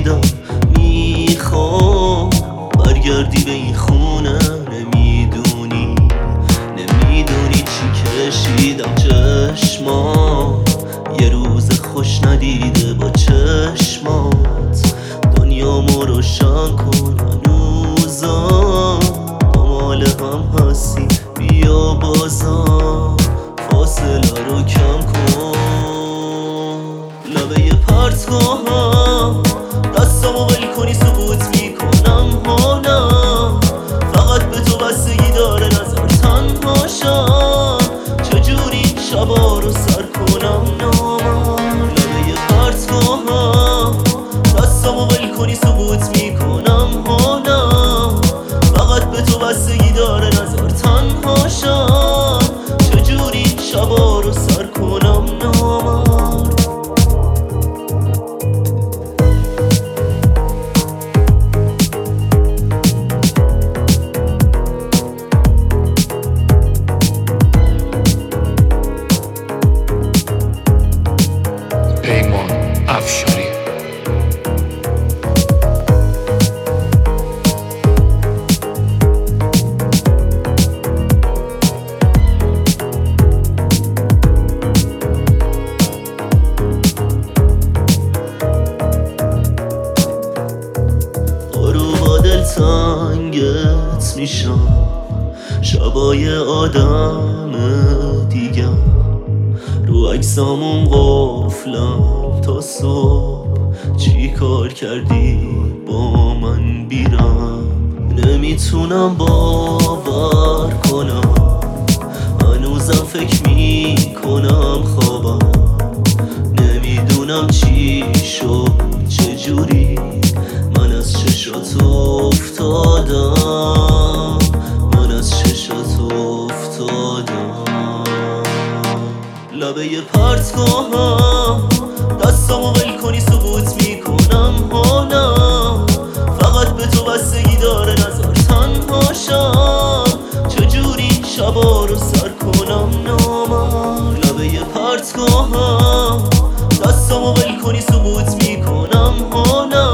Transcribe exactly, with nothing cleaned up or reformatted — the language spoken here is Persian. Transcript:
کشیدم، میخوام برگردی به این خونه. نمیدونی نمیدونی چی کشیدم، چشمام یه روز خوش ندیده با چشمات. دنیامو روشن کن، هنوزم دنبال هم هستی، بیا بازم فاصله رو کم کن. لبه پرت کنم دستامو ول کنی سکوت میکنم حالم، فقط به تو بستگی داره نظر تنها شم. چجوری شبا رو سر کنم نامم. لبه پرت کنم دستامو ول کنی سکوت میکنم حالم، فقط به تو بستگی داره نظر تنها شم. چجوری شبا رو سر کنم نامم. پیمان افشاری. رو با دل تنگت میشم، شبای آدم دیگه رو عکسامون قفلم تا صبح. چی کار کردی با من بیرم، نمیتونم باور کنم، هنوزم فکر میکنم خوابم. نمیدونم چی شد چجوری من از چشات افتادم، من از چشات افتادم. لبه پرت کنم دستامو ول کنی سکوت میکنم حالم، فقط به تو بستگی داره نظر تنها شم. چجوری شبا رو سر کنم نامم. لبه پرت کنم دستامو ول کنی سکوت میکنم حالم،